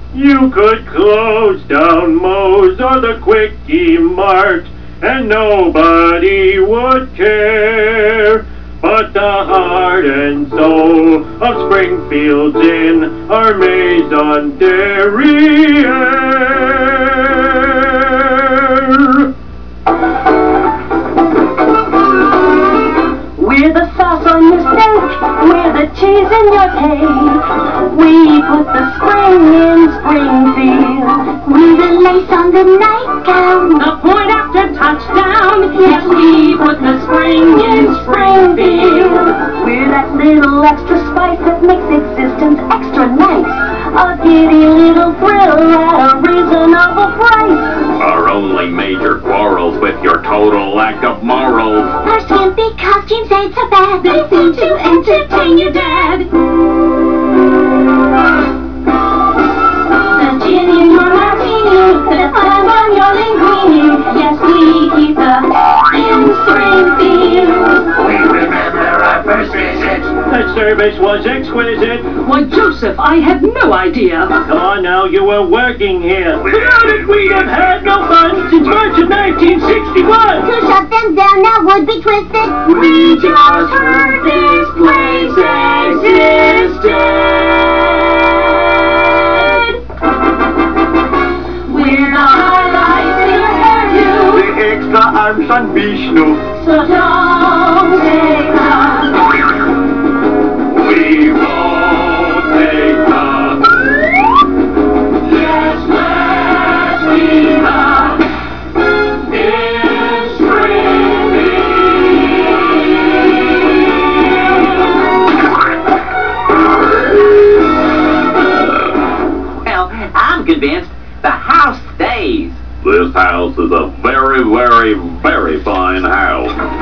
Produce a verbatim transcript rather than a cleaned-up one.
You could close down Moe's or the Quickie Mart, and nobody would care. But the heart and soul of Springfield's in our Maison Derriere. We're the sauce on your steak, we're the cheese in your cake. We put the spring in Springfield. We're the lace on the nightgown, The point after touchdown. Yes, we put the spring in Springfield. We're that little extra spice that makes existence extra nice. A giddy little thrill at a reasonable price. Our only major quarrels with your total lack of morals. our skimpy costumes ain't so bad. They seem to entertain your dad. The gin in your martini, the clams on your linguine. Yes, we keep the in Springfield. We remember our first visit. That service was exquisite. Why, Joseph, I had no idea. Come on now, you were working here. We- Without it, we'd have had no fun since March of nineteen sixty-one. To shut them down now would be twisted. We just heard this place existed. We're the highlights in your hairdo. The extra arms on Vishnu. So don't take us. We won't take the. Yes, let's be the in Springfield. Well, I'm convinced the house stays. This house is a very, very, very fine house.